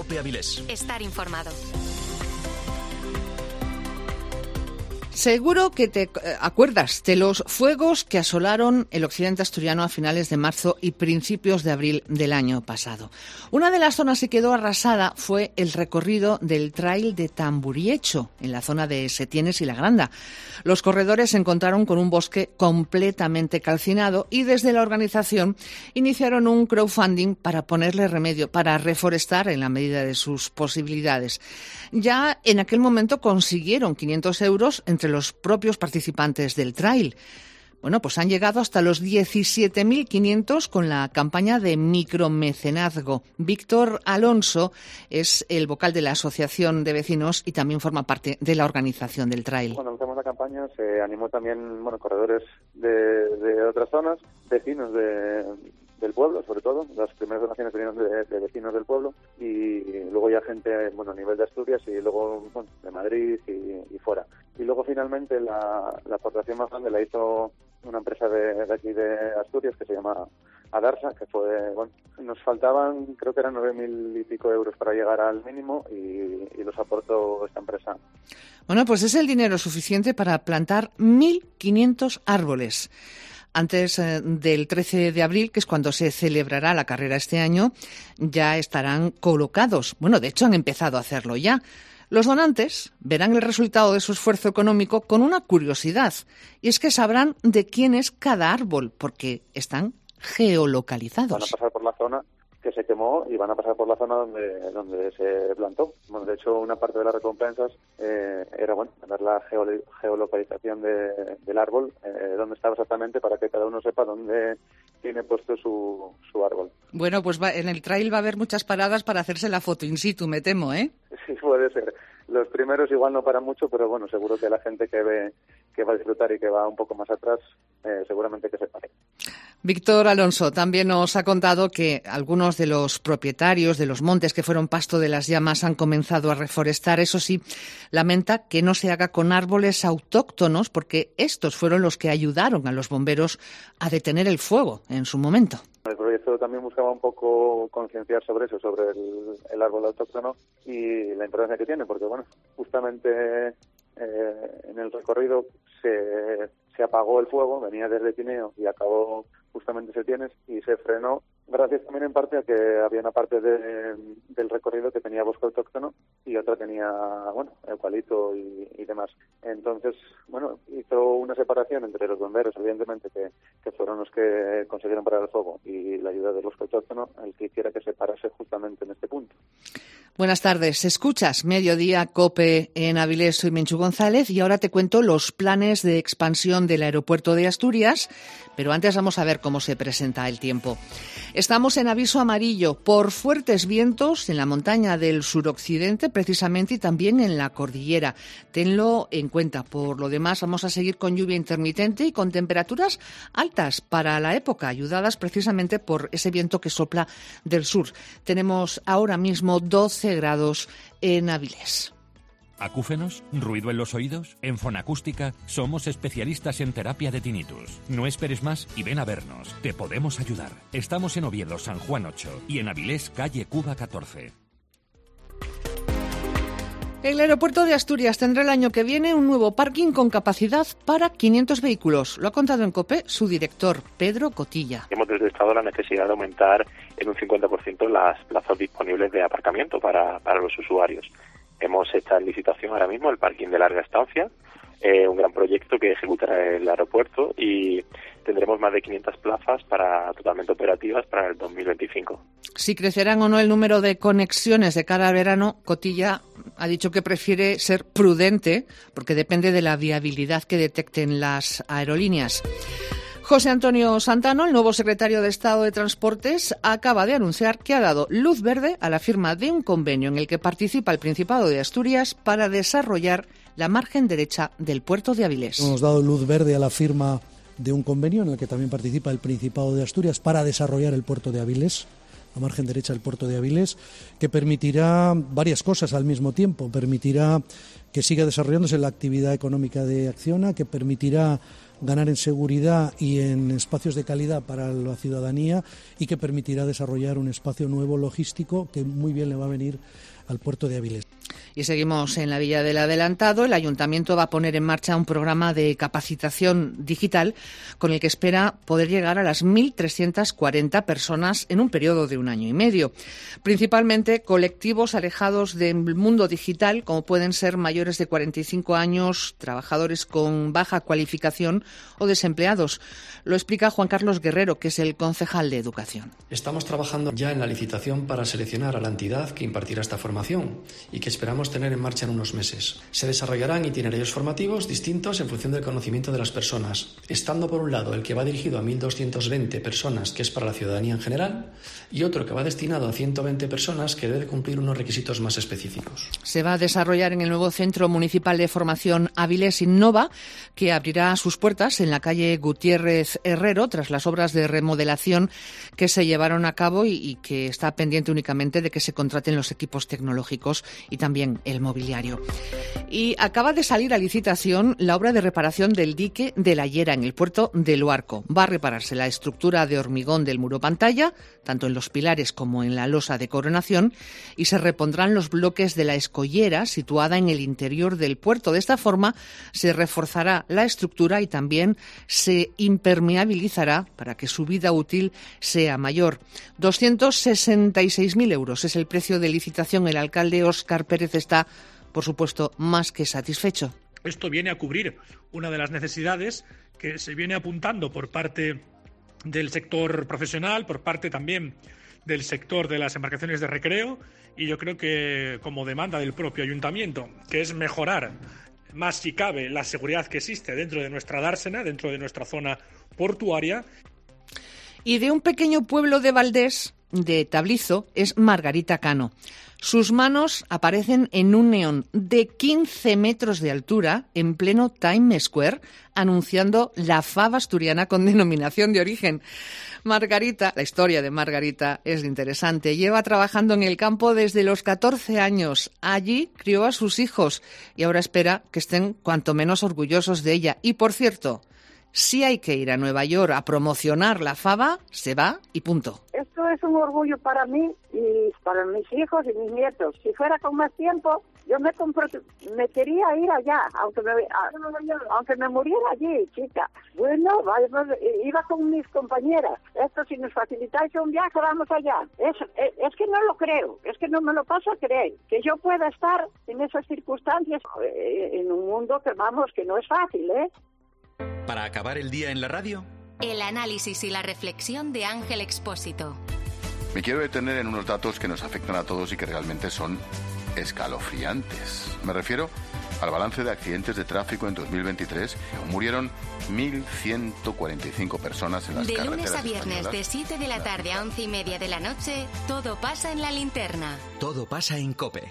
COPE Avilés. Estar informado. Seguro que te acuerdas de los fuegos que asolaron el occidente asturiano a finales de marzo y principios de abril del año pasado. Una de las zonas que quedó arrasada fue el recorrido del trail de Tamburiecho, en la zona de Setienes y La Granda. Los corredores se encontraron con un bosque completamente calcinado y desde la organización iniciaron un crowdfunding para ponerle remedio, para reforestar en la medida de sus posibilidades. Ya en aquel momento consiguieron 500 euros entre los propios participantes del trail. Bueno, pues han llegado hasta los 17.500 con la campaña de micromecenazgo. Víctor Alonso es el vocal de la Asociación de Vecinos y también forma parte de la organización del trail. Cuando empezamos la campaña se animó también corredores de otras zonas, vecinos del pueblo, sobre todo. Las primeras donaciones vinieron de vecinos del pueblo y luego ya gente a nivel de Asturias y luego de Madrid y fuera. Y luego finalmente la aportación más grande la hizo una empresa de aquí de Asturias que se llama Adarsa, que fue, nos faltaban, creo que eran 9.000 y pico euros para llegar al mínimo y los aportó esta empresa. Bueno, pues es el dinero suficiente para plantar 1.500 árboles. Antes del 13 de abril, que es cuando se celebrará la carrera este año, ya estarán colocados. Bueno, de hecho han empezado a hacerlo ya. Los donantes verán el resultado de su esfuerzo económico con una curiosidad, y es que sabrán de quién es cada árbol, porque están geolocalizados. Van a pasar por la zona que se quemó y van a pasar por la zona donde se plantó. Bueno, de hecho, una parte de las recompensas era ver la geolocalización del árbol, dónde estaba exactamente, para que cada uno sepa dónde tiene puesto su árbol. Bueno, pues en el trail va a haber muchas paradas para hacerse la foto in situ, me temo, ¿eh? Sí, puede ser. Los primeros igual no paran mucho, pero bueno, seguro que la gente que va a disfrutar y que va un poco más atrás, seguramente que se pare. Víctor Alonso también nos ha contado que algunos de los propietarios de los montes que fueron pasto de las llamas han comenzado a reforestar. Eso sí, lamenta que no se haga con árboles autóctonos porque estos fueron los que ayudaron a los bomberos a detener el fuego en su momento. El proyecto también buscaba un poco concienciar sobre eso, sobre el árbol autóctono y la importancia que tiene, porque justamente en el recorrido se apagó el fuego, venía desde Tineo y acabó justamente Setienes y se frenó gracias también en parte a que había una parte del recorrido que tenía bosque autóctono y otra tenía, eucalipto y demás. Entonces, hizo una separación entre los bomberos, evidentemente, que fueron los que consiguieron parar el fuego, y la ayuda del bosque autóctono, el que hiciera que se parase justamente en este punto. Buenas tardes. Escuchas Mediodía COPE en Avilés. Soy Menchu González y ahora te cuento los planes de expansión del aeropuerto de Asturias, pero antes vamos a ver cómo se presenta el tiempo. Estamos en aviso amarillo por fuertes vientos en la montaña del suroccidente, precisamente, y también en la cordillera. Tenlo en cuenta. Por lo demás, vamos a seguir con lluvia intermitente y con temperaturas altas para la época, ayudadas precisamente por ese viento que sopla del sur. Tenemos ahora mismo 12 grados en Avilés. ¿Acúfenos? ¿Ruido en los oídos? En Fonacústica somos especialistas en terapia de tinnitus. No esperes más y ven a vernos. Te podemos ayudar. Estamos en Oviedo, San Juan 8 y en Avilés, calle Cuba 14. El aeropuerto de Asturias tendrá el año que viene un nuevo parking con capacidad para 500 vehículos. Lo ha contado en COPE su director, Pedro Cotilla. Hemos detectado la necesidad de aumentar en un 50% las plazas disponibles de aparcamiento para los usuarios. Hemos hecho en licitación ahora mismo el parking de larga estancia, un gran proyecto que ejecutará el aeropuerto, y tendremos más de 500 plazas totalmente operativas para el 2025. Si crecerán o no el número de conexiones de cara al verano, Cotilla ha dicho que prefiere ser prudente porque depende de la viabilidad que detecten las aerolíneas. José Antonio Santano, el nuevo secretario de Estado de Transportes, acaba de anunciar que ha dado luz verde a la firma de un convenio en el que participa el Principado de Asturias para desarrollar la margen derecha del puerto de Avilés. Hemos dado luz verde a la firma de un convenio en el que también participa el Principado de Asturias para desarrollar el puerto de Avilés, la margen derecha del puerto de Avilés, que permitirá varias cosas al mismo tiempo. Permitirá que siga desarrollándose la actividad económica de Acciona, que permitirá ganar en seguridad y en espacios de calidad para la ciudadanía y que permitirá desarrollar un espacio nuevo logístico que muy bien le va a venir al puerto de Avilés. Y seguimos en la Villa del Adelantado. El Ayuntamiento va a poner en marcha un programa de capacitación digital con el que espera poder llegar a las 1.340 personas en un periodo de 1 año y medio. Principalmente colectivos alejados del mundo digital, como pueden ser mayores de 45 años, trabajadores con baja cualificación o desempleados. Lo explica Juan Carlos Guerrero, que es el concejal de Educación. Estamos trabajando ya en la licitación para seleccionar a la entidad que impartirá esta formación y que esperamos tener en marcha en unos meses. Se desarrollarán itinerarios formativos distintos en función del conocimiento de las personas, estando por un lado el que va dirigido a 1.220 personas, que es para la ciudadanía en general, y otro que va destinado a 120 personas, que debe cumplir unos requisitos más específicos. Se va a desarrollar en el nuevo Centro Municipal de Formación Avilés Innova, que abrirá sus puertas en la calle Gutiérrez Herrero tras las obras de remodelación que se llevaron a cabo y que está pendiente únicamente de que se contraten los equipos tecnológicos y también el mobiliario. Y acaba de salir a licitación la obra de reparación del dique de la Llera en el puerto de Luarco. Va a repararse la estructura de hormigón del muro pantalla, tanto en los pilares como en la losa de coronación, y se repondrán los bloques de la escollera situada en el interior del puerto. De esta forma se reforzará la estructura y también se impermeabilizará para que su vida útil sea mayor. 266.000 euros es el precio de licitación. El alcalde Óscar Pérez está, por supuesto, más que satisfecho. Esto viene a cubrir una de las necesidades que se viene apuntando por parte del sector profesional, por parte también del sector de las embarcaciones de recreo, y yo creo que como demanda del propio ayuntamiento, que es mejorar más si cabe la seguridad que existe dentro de nuestra dársena, dentro de nuestra zona portuaria. Y de un pequeño pueblo de Valdés, de Tablizo, es Margarita Cano. Sus manos aparecen en un neón de 15 metros de altura en pleno Times Square, anunciando la fava asturiana con denominación de origen. Margarita, la historia de Margarita es interesante. Lleva trabajando en el campo desde los 14 años. Allí crió a sus hijos y ahora espera que estén cuanto menos orgullosos de ella. Y, por cierto, si hay que ir a Nueva York a promocionar la fava, se va y punto. Esto es un orgullo para mí y para mis hijos y mis nietos. Si fuera con más tiempo, yo me quería ir allá, aunque me muriera allí, chica. Bueno, iba con mis compañeras. Esto, si nos facilitáis un viaje, vamos allá. Es que no lo creo, es que no me lo paso a creer. Que yo pueda estar en esas circunstancias, en un mundo que no es fácil, ¿eh? Para acabar el día en la radio, el análisis y la reflexión de Ángel Expósito. Me quiero detener en unos datos que nos afectan a todos y que realmente son escalofriantes. Me refiero al balance de accidentes de tráfico en 2023. Murieron 1.145 personas en las carreteras. De lunes a viernes, de 7 de la tarde a 11:30 de la noche, todo pasa en La Linterna. Todo pasa en COPE.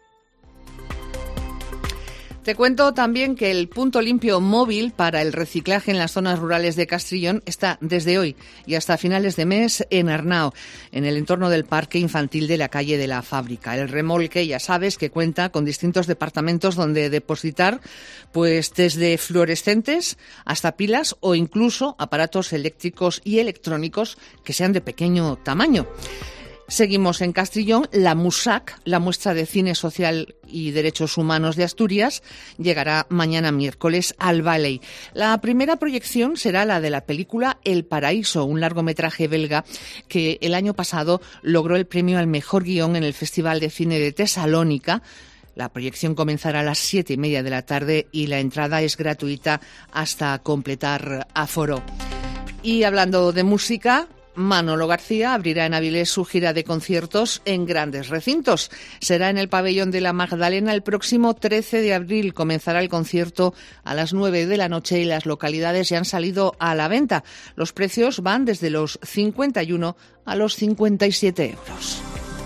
Te cuento también que el punto limpio móvil para el reciclaje en las zonas rurales de Castrillón está desde hoy y hasta finales de mes en Arnao, en el entorno del parque infantil de la calle de la Fábrica. El remolque, ya sabes, que cuenta con distintos departamentos donde depositar, pues desde fluorescentes hasta pilas o incluso aparatos eléctricos y electrónicos que sean de pequeño tamaño. Seguimos en Castrillón. La MUSAC, la muestra de cine social y derechos humanos de Asturias, llegará mañana miércoles al Valley. La primera proyección será la de la película El Paraíso, un largometraje belga que el año pasado logró el premio al mejor guión en el Festival de Cine de Tesalónica. La proyección comenzará a las 7:30 de la tarde y la entrada es gratuita hasta completar aforo. Y hablando de música, Manolo García abrirá en Avilés su gira de conciertos en grandes recintos. Será en el Pabellón de la Magdalena el próximo 13 de abril. Comenzará el concierto a las 9 de la noche y las localidades ya han salido a la venta. Los precios van desde los 51 a los 57 euros.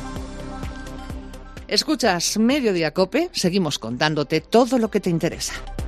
Escuchas Mediodía COPE, seguimos contándote todo lo que te interesa.